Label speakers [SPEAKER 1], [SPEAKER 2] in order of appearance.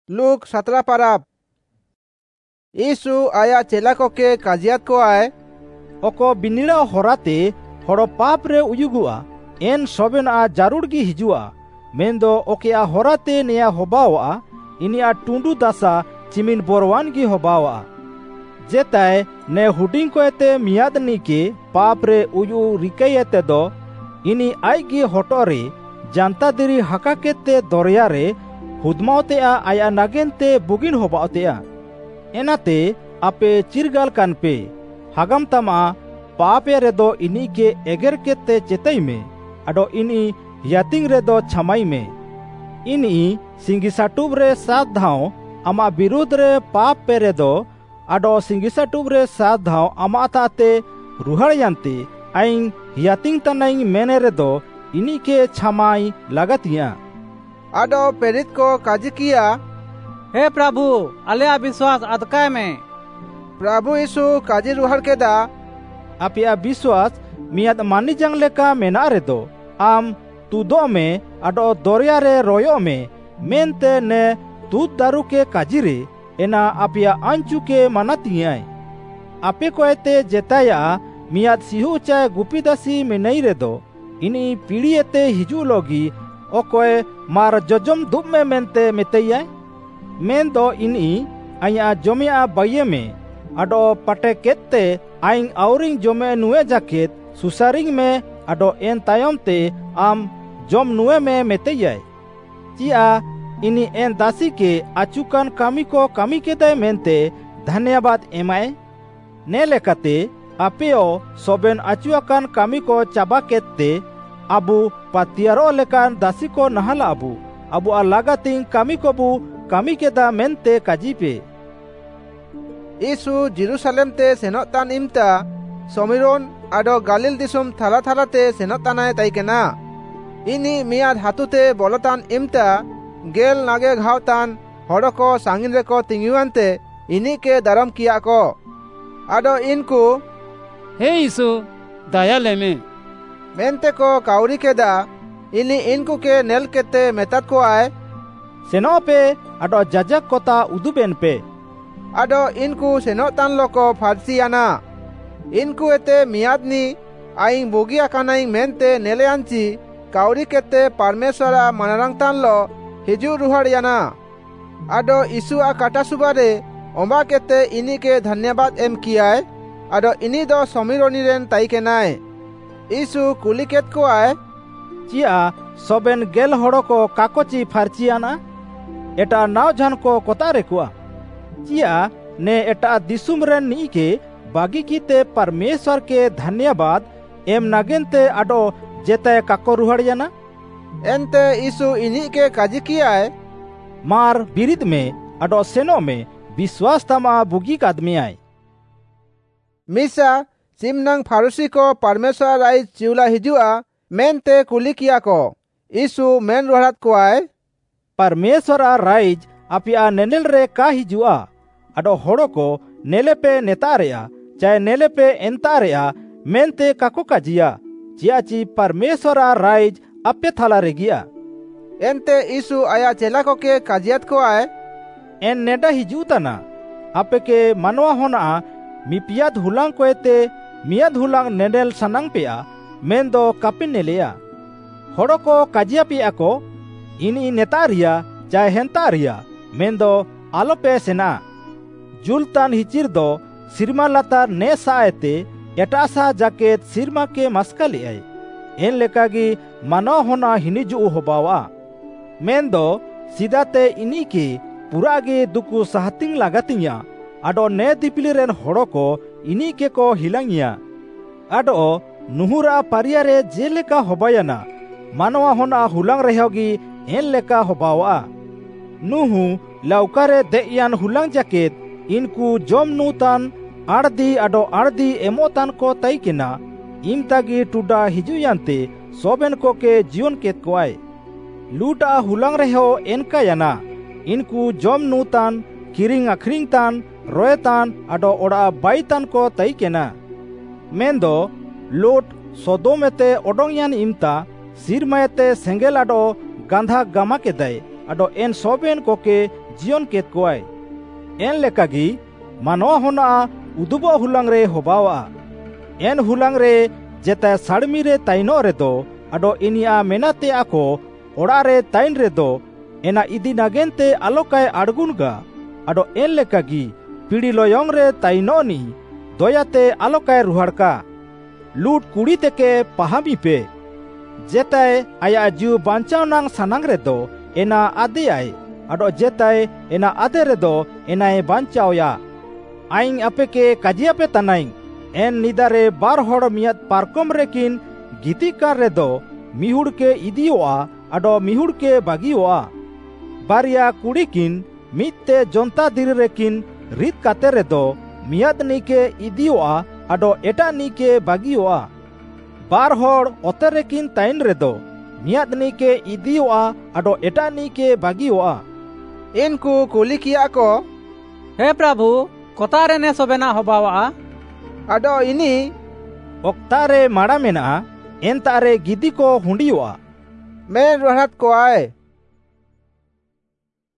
[SPEAKER 1] look 17 पाराब यीशु आया चेला को के काजियात को आए
[SPEAKER 2] ओको बिनिड़ा होराते हड़ो पाप रे उयुगुआ एन सोबेन आ जारुड़ गी हिजुआ मेंदो ओके आ होराते नेया होबावा इनिया टुंडू दासा चिमिन बोरवान गी होबावा जेताय ने हुडिंग को एते मियादनी के पाप रे उयु रिकयते दो इनी आई गी होटोरे जानता दिरी हका केते दरिया रे हुदमावते आया नागेनते बुगिन होबावते एनाते आपे चिरगाल कानपे हगम तमा पापे रेदो इनी के एगर केते चेतई में अडो इनी यातिंग रेदो छमाई में इनी सिंगिसाटुब रे 7 धाव अमा विरुद्ध रे पाप पे रेदो अडो सिंगिसाटुब रे 7 धाव अमा ताते रुहड़ यंते आइंग यातिंग तनाइंग मेने रेदो इनी के छमाई लागतिया
[SPEAKER 1] आडो पेरित को काजी किया
[SPEAKER 3] हे प्रभु आलेया विश्वास अदकाय में
[SPEAKER 1] प्रभु यीशु काजी रुहड़ के दा
[SPEAKER 2] आपिया विश्वास मियाद मानी जंग लेका मेना रेदो आम तुदो में अडो दरिया रे रोयो में मेनते ने दूध दारू के काजिरे एना आपिया अंचु के मनातियाय आपे को एते जेताया मियाद सिहु चाय गुपीदासी में नहीं रेदो इनी पीढ़ी एते हिजू लोगी ओकोए मार जजम दुब में मेनते मेतैया मेन दो इनी आया जमिया बाये में अडो पटे केते आइंग आउरिंग जमे नुए जाकेत सुसारिंग में अडो एन तायम ते आम जम नुए में मेतैया चिया इनी एन दासी के आचुकान कामी को कामी के दे मेनते धन्यवाद एमाय ने लेकाते आपेओ सोबेन आचुकान कामी को चाबा केते अबू पातियारो लेकान दासी को नहाला अबू अलागातिंग कामी को बू कामी के दा मेनते काजीपे
[SPEAKER 1] यीशु जेरूशलेम ते सेनोतान इमता समीरोन आडो गालिल दिसुम थाला थाला ते सेनोतानाय ताइकेना इनी मियाद हातुते बोलतान इमता गेल नागे घावतान हड़ो को सांगिन रे को तिंगिवानते इनी के दरम किया को आडो इनको
[SPEAKER 3] हे यीशु दया लेमे
[SPEAKER 1] मेनते को काउरी के दा इनी इनको के नेल केते मेतात को आए
[SPEAKER 2] सेनो पे अडो जजक कोता उदुबेन पे
[SPEAKER 1] अडो इनको सेनोतान लोको फारसियाना इनको एते मियादनी आइंग बोगिया कानाइंग मेनते नेले अंची काउरी केते परमेश्वरा मनरंगतान लो हिजू रुहड़ याना अडो यीशुआ काटा सुबारे ओंबा केते इनी के धन्यवाद एम कियाय अडो इनी दो समीरोनी रेन ताई के नाय यीशु कुली केत को आए
[SPEAKER 2] चिया सोबेन गेल हड़ो को काकोची फारचियाना एटा नाव झन को कोतारे कुआ चिया ने एटा दिसुम रेन नी के बागी कीते परमेश्वर के धन्यवाद एम नागेनते अडो जेते काको रुहड़ियाना
[SPEAKER 1] एनते यीशु इनी के काजी कियाय
[SPEAKER 2] मार बिरिद में अडो सेनो में विश्वास तमा बुगी आदमी आए
[SPEAKER 1] मिसा सिमनंग फारूसी को परमेश्वर राइज चिउला हिजुआ मेनते कुली किया को यीशु मेन रोहड़त को आए
[SPEAKER 2] परमेश्वर राइज अपिया नेनेल रे का हिजुआ अडो होड़ो को नेले पे नेतारेया चाहे नेले पे एंतारेया मेनते काको काजिया चियाची परमेश्वर राइज अपे थाला रे गिया
[SPEAKER 1] एनते यीशु आया चेला को के काजियात को आए
[SPEAKER 2] एन नेडा हिजुताना आपे के मनवा होना मिपियाद हुलांग को एते मियाद हुलांग नेडेल सनांग पेया मेन दो कापिन नेलेया होड़ो को काजिया पिया को इनी नेतारिया चाहे हेंतारिया मेन दो आलो पे सेना जुलतान हिचिर दो सिरमा लातार ने साएते एटासा जाकेत सिरमा के मस्कली आए एन लेकागी मानो होना हिनिजु होबावा मेन दो सीधाते इनी के पुरागे दुकु सहतिंग लागतिया अडो ने दिपिली रेन होड़ो को इनी के को हिलांगिया अडो नुहुरा पारिया रे जेलेका होबायना मानवा होना हुलांग रहेगी एन लेका होबावा नुहु लौकारे देयान हुलांग जाकेत इनको जोम नूतान आड़दी अडो आड़दी एमोतान को तैकिना इमतागी टुडा हिजुयांते सोबेन को के जीवन केत कोआय लूटा हुलांग रहेहो एनका याना इनको जोम नूतान किरिंग अखरिंग तान रोयतान अडो ओड़ा बाईतान को तैकिना मेंदो लोट सोदोमेते ओडोंगियान इमता सिरमायते सेंगेल अडो गांधा गामा के दय अडो एन सोबेन को के जियोन केत कोआय एन लेकागी मानवा होना उदुबो हुलांग रे होबावा एन हुलांग रे जेता साड़मी रे ताइनो रे दो अडो इनिया मेनाते आको ओड़ा रे ताइन रे दो एना इदी नागेनते आलोकाय आड़गुनगा अडो एन लेकागी पीड़ी लोयंग रे ताइनो नी दयाते आलोकाय रुहाड़का लूट कुड़ी तेके पहामी पे जेताय आया जीव बांचाव नांग सानांग रे दो एना आदे आय अडो जेताय एना आदे रे दो एनाय बांचावया आइंग आपे के काजिया पे तनाइंग एन निदारे बार होड़ मियाद पारकम रेकिन गितिकार रे दो मिहुड़ के इदियोआ अडो मिहुड़ के बागियोआ बारिया कुड़ी किन मित्ते जोंता दिर रेकिन रीत काते रे दो मियाद नी के इदियोआ अडो एटा नी के बागियोआ बार होड़ ओते रेकिन ताइन रे दो मियाद नी के इदियोआ अडो एटा नी के बागियोआ
[SPEAKER 1] इनको कुली किया को
[SPEAKER 3] हे प्रभु कोतारे ने सोबेना होबावा
[SPEAKER 1] अडो इनी
[SPEAKER 2] ओक्तारे माड़ा मेना एन तारे गिदी को हुंडियोआ
[SPEAKER 1] मैं रोहत को आए